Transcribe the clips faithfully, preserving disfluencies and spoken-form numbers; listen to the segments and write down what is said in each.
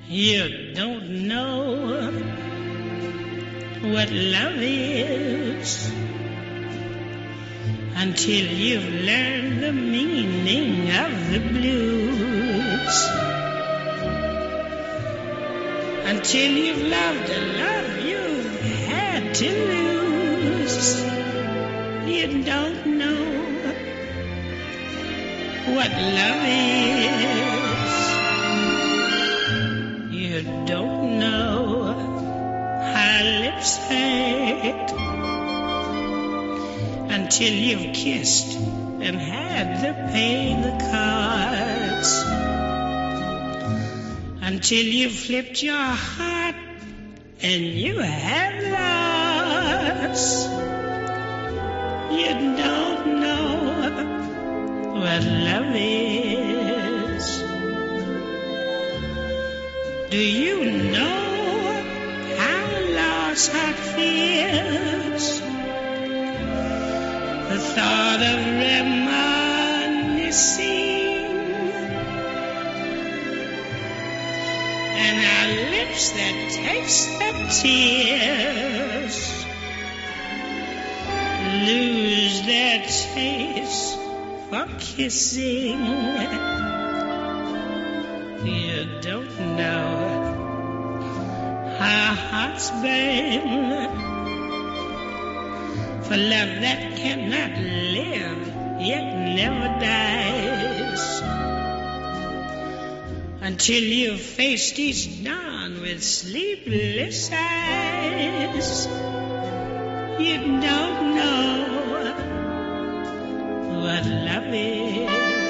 You don't know what love is until you've learned the meaning of the blues. Until you've loved a love you've had to lose. You don't know what love is. You don't know how lips hurt until you've kissed and had to pay the cards. Until you've flipped your heart and you have lost. You don't know what love is. Do you know how a lost heart feels? The thought of reminiscing and our lips that taste the tears lose their taste for kissing. You don't know how hearts burn for love that cannot live yet never dies. Until you've faced each dawn with sleepless eyes. You don't know what love is.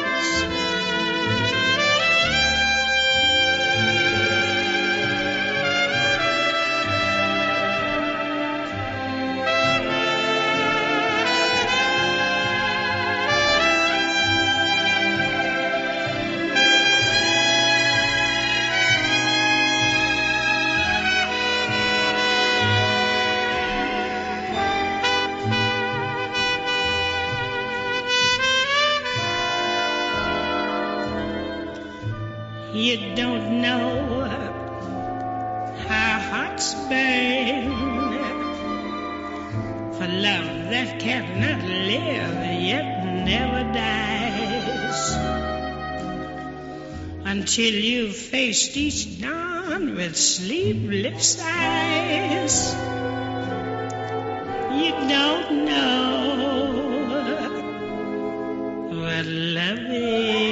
You don't know how hearts burn for love that cannot live yet never dies. Until you've faced each dawn with sleepless eyes. You don't know what love is.